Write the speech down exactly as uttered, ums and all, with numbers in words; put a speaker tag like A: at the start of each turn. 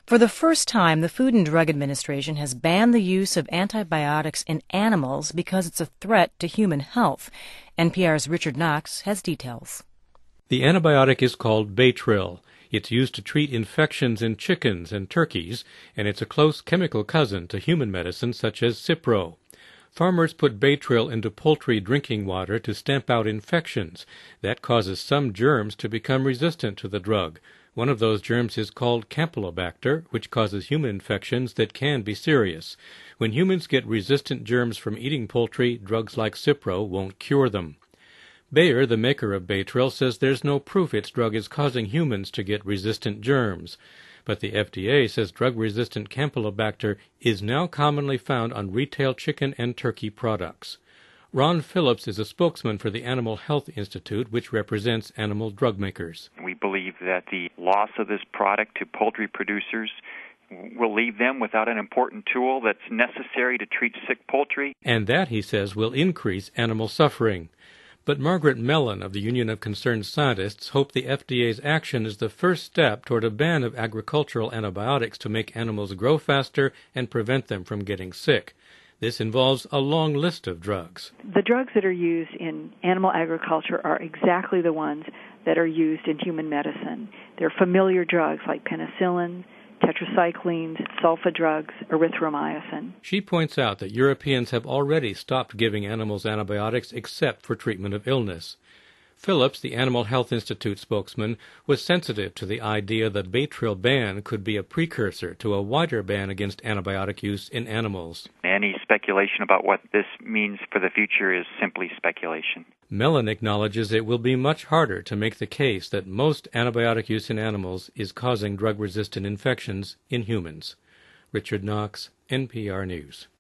A: For the first time, the Food and Drug Administration has banned the use of antibiotics in animals because it's a threat to human health. N P R's Richard Knox has details.
B: The antibiotic is called Baytril. It's used to treat infections in chickens and turkeys, and it's a close chemical cousin to human medicine such as Cipro. Farmers put Baytril into poultry drinking water to stamp out infections. That causes some germs to become resistant to the drug. One of those germs is called Campylobacter, which causes human infections that can be serious. When humans get resistant germs from eating poultry, drugs like Cipro won't cure them. Bayer, the maker of Baytril, says there's no proof its drug is causing humans to get resistant germs. But the F D A says drug-resistant Campylobacter is now commonly found on retail chicken and turkey products. Ron Phillips is a spokesman for the Animal Health Institute, which represents animal drug makers.
C: We believe that the loss of this product to poultry producers will leave them without an important tool that's necessary to treat sick poultry.
B: And that, he says, will increase animal suffering. But Margaret Mellon of the Union of Concerned Scientists hope the F D A's action is the first step toward a ban of agricultural antibiotics to make animals grow faster and prevent them from getting sick. This involves a long list of drugs.
D: The drugs that are used in animal agriculture are exactly the ones that are used in human medicine. They're familiar drugs like penicillin, tetracyclines, sulfa drugs, erythromycin.
B: She points out that Europeans have already stopped giving animals antibiotics except for treatment of illness. Phillips, the Animal Health Institute spokesman, was sensitive to the idea that Baytril ban could be a precursor to a wider ban against antibiotic use in animals.
C: Any speculation about what this means for the future is simply speculation.
B: Mellon acknowledges it will be much harder to make the case that most antibiotic use in animals is causing drug-resistant infections in humans. Richard Knox, N P R News.